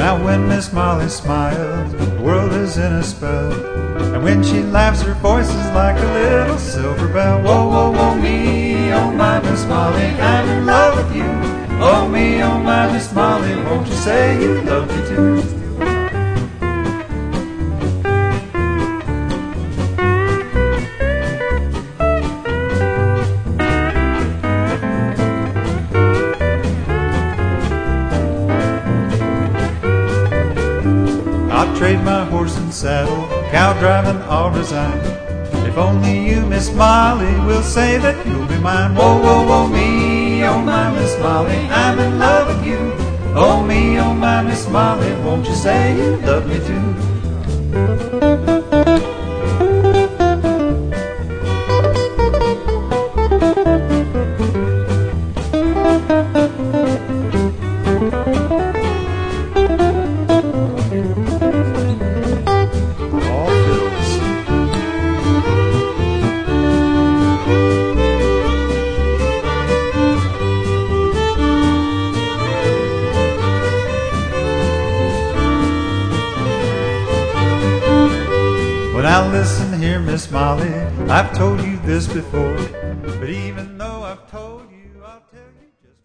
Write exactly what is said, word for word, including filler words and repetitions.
Now when Miss Molly smiles, the world is in a spell. And when she laughs, her voice is like a little silver bell. Whoa, whoa, whoa, me, oh my Miss Molly, I'm in love with you. Oh me, oh my Miss Molly, won't you say you love me too? I'll trade my horse and saddle, cow driving all resign. If only you, Miss Molly, will say that you'll be mine. Whoa, whoa, whoa, me, oh my Miss Molly, I'm in love with you. Oh me, oh my Miss Molly, won't you say you love me too? Now listen here, Miss Molly, I've told you this before.